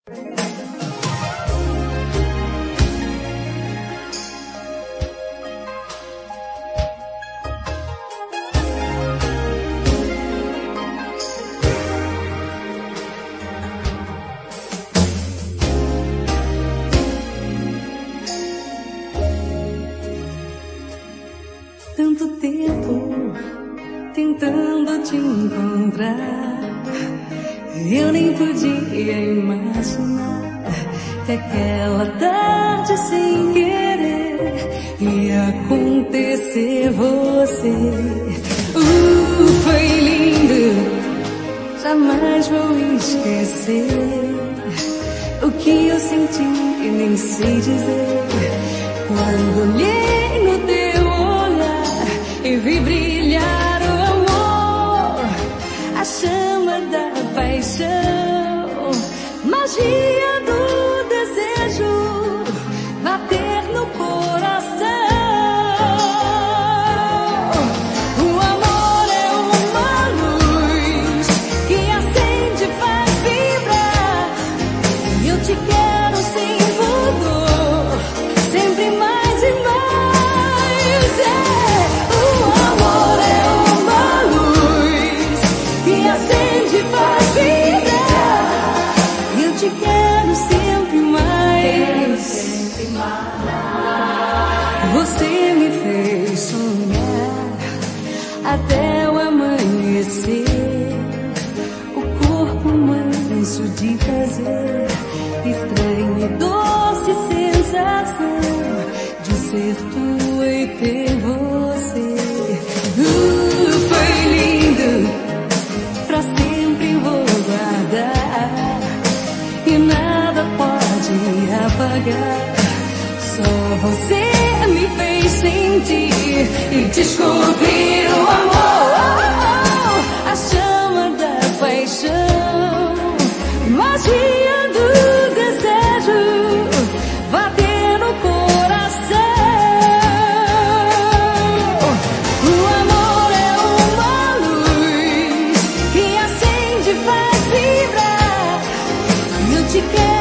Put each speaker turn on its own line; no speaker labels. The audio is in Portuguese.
Tanto tempo tentando te encontrar, eu nem podia imaginar que aquela tarde sem querer ia acontecer você. Foi lindo, jamais vou esquecer o que eu senti e nem sei dizer quando olhei no teu olhar e vi brilhar o amor, a chama da paixão, magia do desejo bater no coração. O amor é uma luz que acende e faz vibrar, e eu te quero sem pudor, sempre mais e mais. O amor é uma luz que acende e faz vibrar, e eu te quero sempre mais. Você me fez sonhar até o amanhecer, o corpo manso de prazer, estranha e doce sensação de ser tua e ter você. Foi lindo, pra sempre vou guardar, e nada pode apagar. Só você me fez sentir e descobrir o amor, a chama da paixão, magia do desejo bater no coração. O amor é uma luz que acende e faz vibrar, e eu te quero